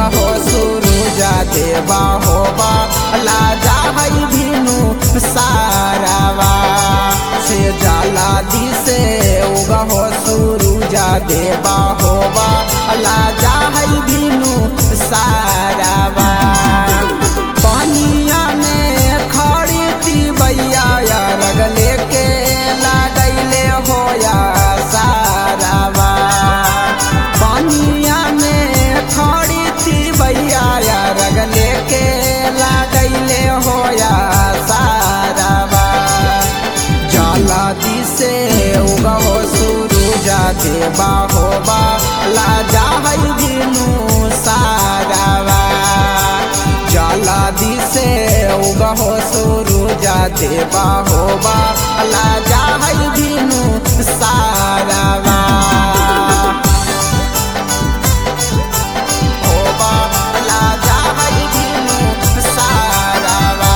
हो सुरुजा देवा होबा लाजा है भिनु सारावा से जाला दिसे उगा हो सुरुजा देवा होबा लाजा है भिनु सारावा पानिया में खड़ी थी भैया रगले के लागैले होया सारावा पानिया में खड़ी थी भैया रगले के लागैले होया सारावा जाला दिसे उगा हो सुरुजा देवा होबा लाजा है भिनु सारावा जाला दिसे उगा हो सुरुजा देवा होबा लाजा है भिनु सारावा होबा लाजा है भिनु सारावा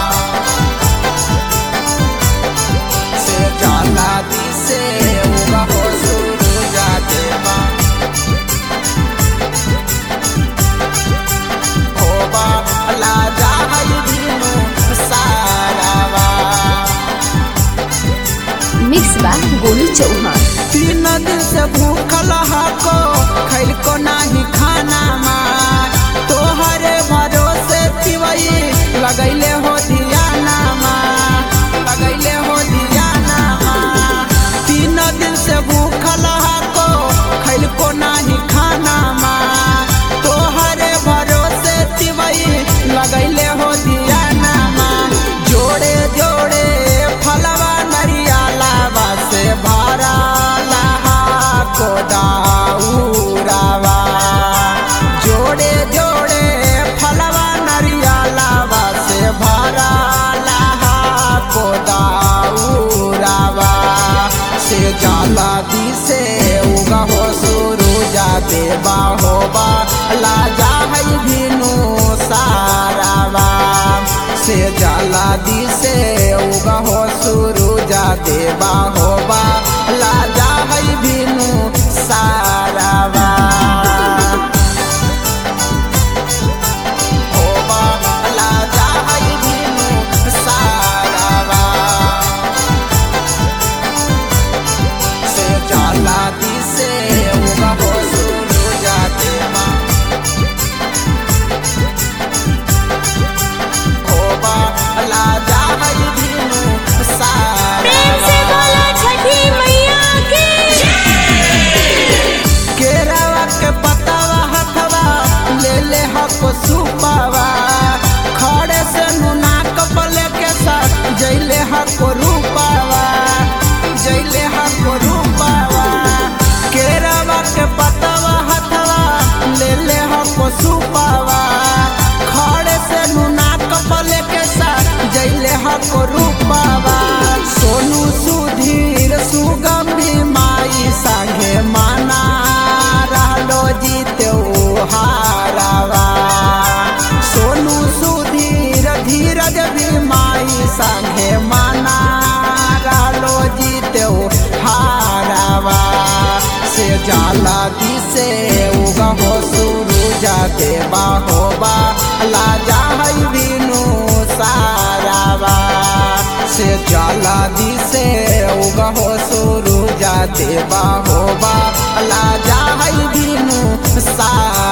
से जाला दिसे उगा हो सुरुजा देवा होबा लाजा है भिनु सारावा मिक्स बाय गोलू चौहान। 3 दिन से भूखल हको खैल को नाही खाना माँ तोहरे भरोसे तिवई लगैले हो दियाना माँ लगैले हो दियाना माँ 3 दिन से भूखल हको खैल को नाही खाना माँ तोहरे भरोसे तिवई लगैले हो दियाना माँ जोड़े जोड़े फलवा नरिया लावा से भरा लहा को दाऊरावा जोड़े जोड़े फलवा नरिया लावा से भरा लहा को दाऊरावा से जाला दिसे उगा हो सुरुजा देवा होबा लाजा है भिनु सारावा से जाला दिसे उगा हो सुरुजा देवा होबा लाजा है भिनु सारावा होबा लाजा है भिनु सारावा से जाला दिसे उगा हो सुरुजा देवा होबा लाजा है भिनु प्रेम से सारावा बोलो छठी मैया की। केरावा के पतावा हथवा ले ले हको सुपावा खड़े से नुना कपले के साथ जैले हको रूपावा जैले हको रूपावा केरावा के पतावा हथवा ले ले हको सुपावा खड़े से नुना कपले के साथ जैले हको रूपावा सोनू सुधीर सुगंधी माई संगे माना रहलो जीते हारावा सोनू सुधीर धीरज भी माई संगे माना रहलो जीते हारावा से जाला दिसे उगा हो सुरुजा देवा होबा लाजा है भिनु सारावा से जाला दिसे उगा हो सुरुजा देवा होबा लाजा है भिनु सारावा।